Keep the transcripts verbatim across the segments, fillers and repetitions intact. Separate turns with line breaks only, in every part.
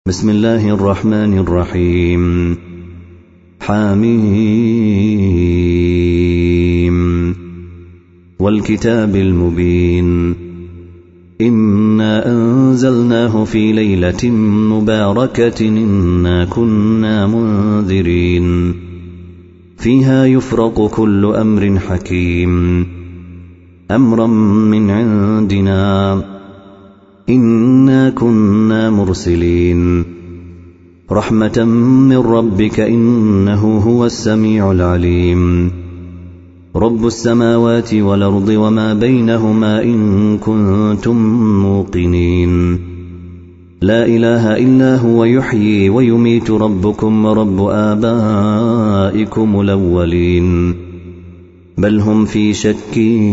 بسم الله الرحمن الرحيم. حميم والكتاب المبين. إنا أنزلناه في ليلة مباركة إنا كنا منذرين فيها يفرق كل أمر حكيم أمرا من عندنا إنا كنا مرسلين رحمة من ربك إنه هو السميع العليم رب السماوات والأرض وما بينهما إن كنتم موقنين لا إله إلا هو يحيي ويميت ربكم ورب آبائكم الأولين بل هم في شك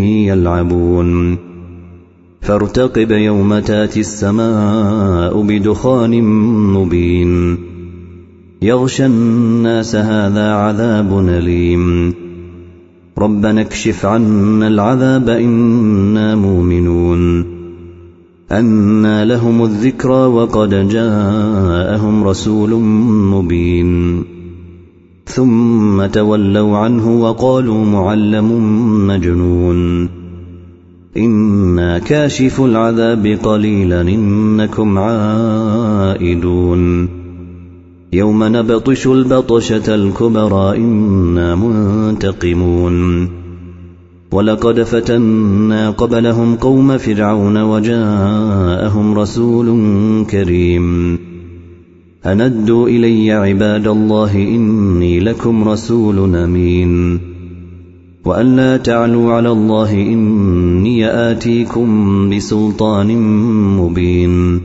يلعبون فارتقب يوم تاتي السماء بدخان مبين يغشى الناس هذا عذاب أليم ربنا اكشف عنا العذاب إنا مؤمنون أنى لهم الذكرى وقد جاءهم رسول مبين ثم تولوا عنه وقالوا معلم مجنون إنا كاشف العذاب قليلا إنكم عائدون يوم نبطش البطشة الكبرى إنا منتقمون ولقد فتنا قبلهم قوم فرعون وجاءهم رسول كريم أندوا إلي عباد الله إني لكم رسول أمين وأن لا تعلوا على الله إني آتيكم بسلطان مبين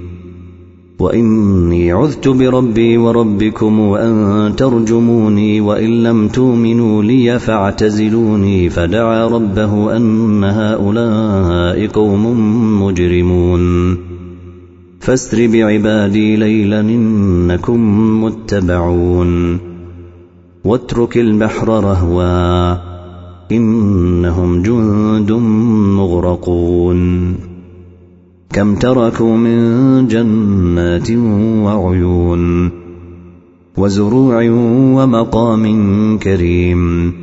وإني عذت بربي وربكم وأن ترجموني وإن لم تؤمنوا لي فاعتزلوني فدعا ربه أن هؤلاء قوم مجرمون فاسر بعبادي ليلا إنكم متبعون واترك البحر رهوا إنهم جند مغرقون كم تركوا من جنات وعيون وزروع ومقام كريم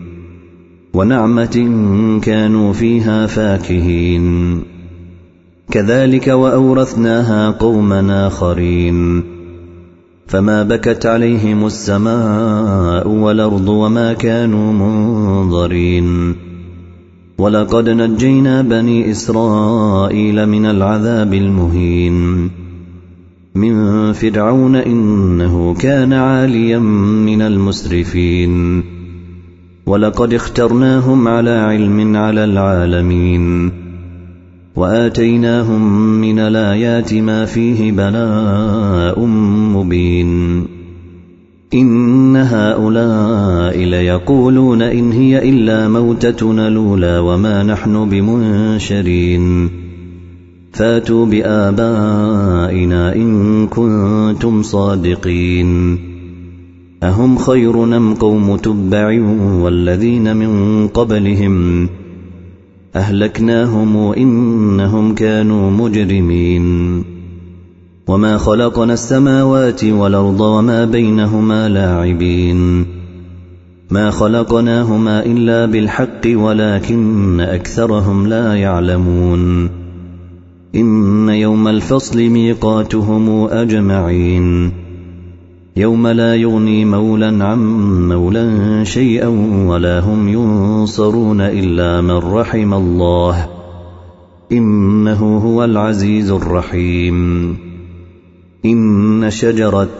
ونعمة كانوا فيها فاكهين كذلك وأورثناها قوما آخرين فما بكت عليهم السماء والأرض وما كانوا منظرين ولقد نجينا بني إسرائيل من العذاب المهين من فرعون إنه كان عاليا من المسرفين ولقد اخترناهم على علم على العالمين وآتيناهم من الآيات ما فيه بلاء مبين إن هؤلاء ليقولون إن هي إلا موتتنا الأولى وما نحن بمنشرين فاتوا بآبائنا إن كنتم صادقين أهم خير أم قوم تبع والذين من قبلهم أهلكناهم إنهم كانوا مجرمين وما خلقنا السماوات والأرض وما بينهما لاعبين ما خلقناهما إلا بالحق ولكن أكثرهم لا يعلمون إن يوم الفصل ميقاتهم أجمعين يوم لا يغني مولا عن مولا شيئا ولا هم ينصرون إلا من رحم الله إنه هو العزيز الرحيم إن شجرة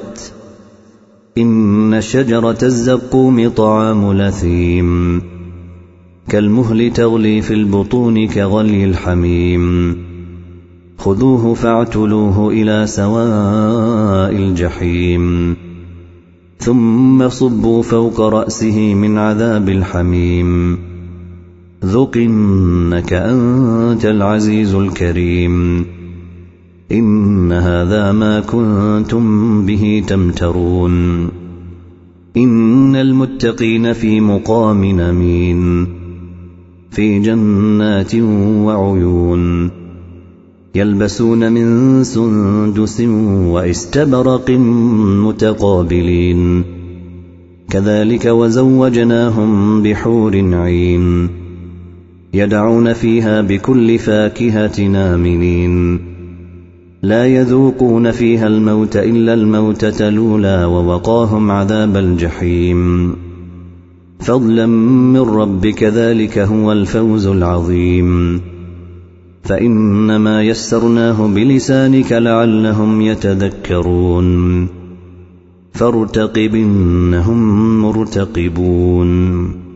إن شجرة الزقوم طعام لثيم كالمهل تغلي في البطون كغلي الحميم خذوه فاعتلوه إلى سواء الجحيم ثم صبوا فوق رأسه من عذاب الحميم ذق إنك أنت العزيز الكريم إن هذا ما كنتم به تمترون إن المتقين في مقام أمين في جنات وعيون يلبسون من سندس واستبرق متقابلين كذلك وزوجناهم بحور عين يدعون فيها بكل فاكهة آمنين لا يذوقون فيها الموت إلا الموتة الأولى ووقاهم عذاب الجحيم فضلا من ربك ذلك هو الفوز العظيم فإنما يسرناه بلسانك لعلهم يتذكرون فارتقب إنهم مرتقبون